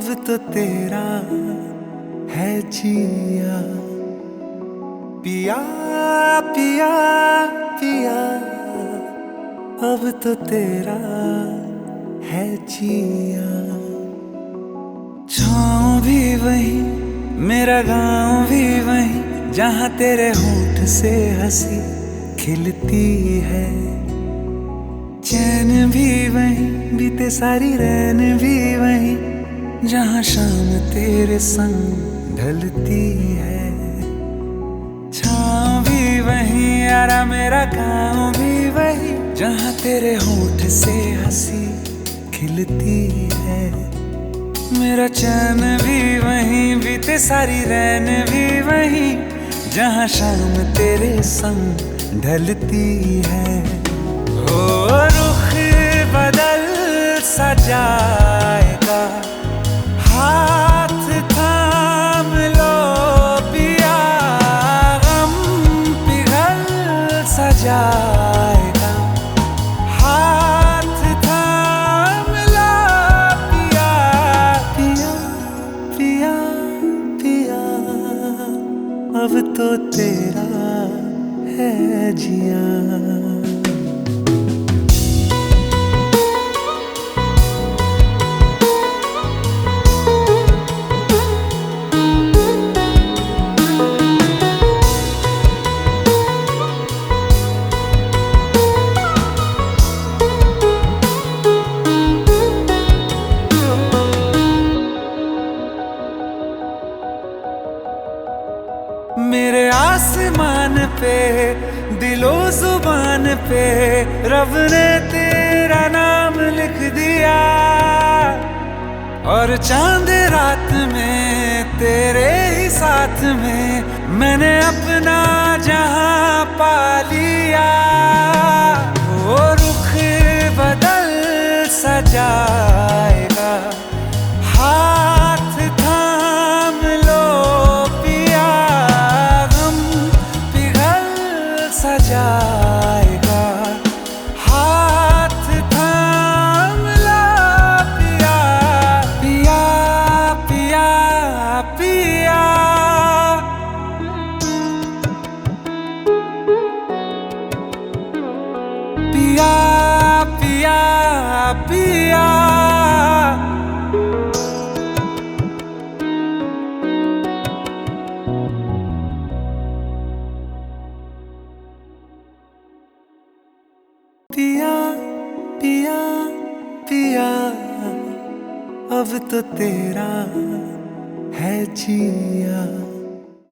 अब तो तेरा है जिया। पिया पिया पिया, अब तो तेरा है जिया। छाँव भी वही, मेरा गाँव भी वही, जहाँ तेरे होंठ से हंसी खिलती है। चैन भी वही, बीते सारी रैन भी वही, जहाँ शाम तेरे संग ढलती है। छाँव भी वही यारा, मेरा गाँव भी वही, जहाँ तेरे होंठ से हंसी खिलती है। मेरा चैन भी वही, बीते सारी रैन भी वही, जहाँ शाम तेरे संग ढलती है। हो रुख बदल सा जाएगा, हाथ थाम लो पिया, गम पिघल सा जाएगा, हाथ थाम लो पिया। पिया पिया पिया, अब तो तेरा है जिया। मेरे आसमान पे, दिलो जुबान पे, रब ने तेरा नाम लिख दिया। और चांद रात में तेरे ही साथ में, मैंने अपना जहां पा लिया। वो रुख बदल सा जाएगा, हाथ थाम लो पिया, गम पिघल सा जाएगा, हाथ थाम लो पिया। पिया पिया पिया, पिया पिया पिया। पिया पिया पिया, अब तो तेरा है जिया।